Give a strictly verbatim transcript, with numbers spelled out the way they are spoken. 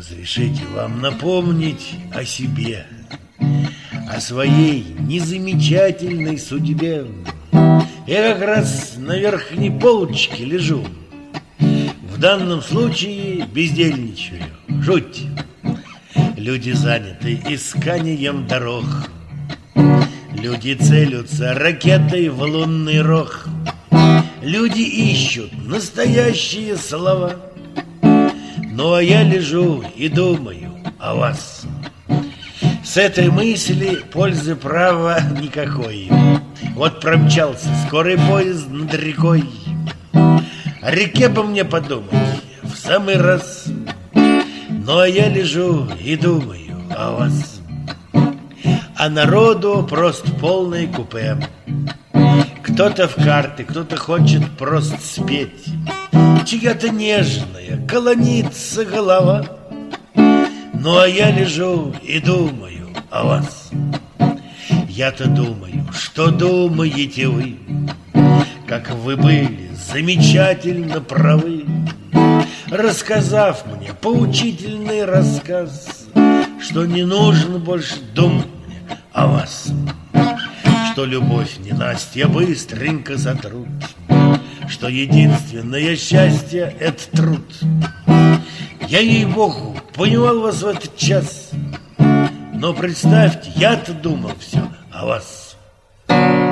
Разрешите вам напомнить о себе, о своей незамечательной судьбе. Я как раз на верхней полочке лежу, в данном случае бездельничаю. Жуть. Люди заняты исканием дорог, люди целятся ракетой в лунный рог, люди ищут настоящие слова. Ну а я лежу и думаю о вас. С этой мысли пользы, права никакой. Вот промчался скорый поезд над рекой. О реке бы мне подумать в самый раз. Ну а я лежу и думаю о вас. А народу просто полное купе. Кто-то в карты, кто-то хочет просто спеть. Чья-то нежная клонится голова. Ну а я лежу и думаю о вас. Я-то думаю, что думаете вы, как вы были замечательно правы, рассказав мне поучительный рассказ, что не нужно больше думать мне о вас, что любовь ненастья быстренько сотрут, что единственное счастье — это труд. Я, ей-богу, понимал вас в этот час, но представьте, я-то думал все о вас.